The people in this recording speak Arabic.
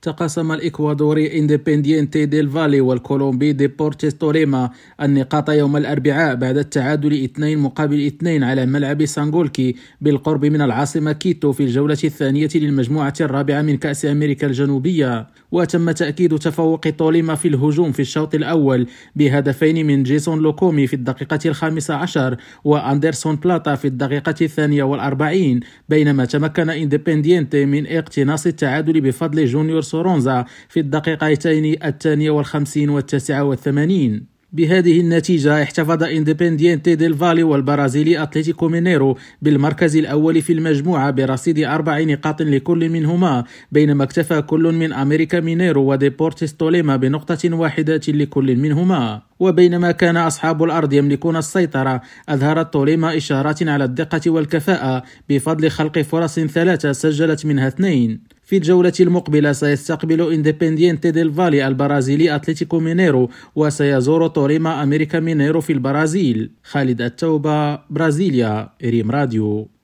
تقاسم الإكوادوري إنديبيندينتي ديل فالي والكولومبي ديبورتيس توليما النقاط يوم الأربعاء بعد التعادل 2-2 على ملعب سانغولكي بالقرب من العاصمة كيتو في الجولة الثانية للمجموعة الرابعة من كأس أمريكا الجنوبية. وتم تأكيد تفوق توليما في الهجوم في الشوط الأول بهدفين من جيسون لوكومي في الدقيقة 15 وأندرسون بلاتا في الدقيقة 42، بينما تمكن إنديبيندينتي من اقتناص التعادل بفضل جونيور سورونزا في الدقيقتين 52 و89. بهذه النتيجة احتفظ إنديبيندينتي ديل فالي والبرازيلي أتلتيكو مينيرو بالمركز الأول في المجموعة برصيد 4 نقاط لكل منهما، بينما اكتفى كل من أمريكا مينيرو وديبورتيس توليما بنقطة واحدة لكل منهما. وبينما كان أصحاب الأرض يملكون السيطرة، أظهرت توليما إشارات على الدقة والكفاءة بفضل خلق فرص 3 سجلت منها 2. في الجولة المقبلة سيستقبل إنديبيندينتي ديل فالي البرازيلي أتلتيكو مينيرو، وسيزور توليما أمريكا مينيرو في البرازيل. خالد التوبة، برازيليا، ريم راديو.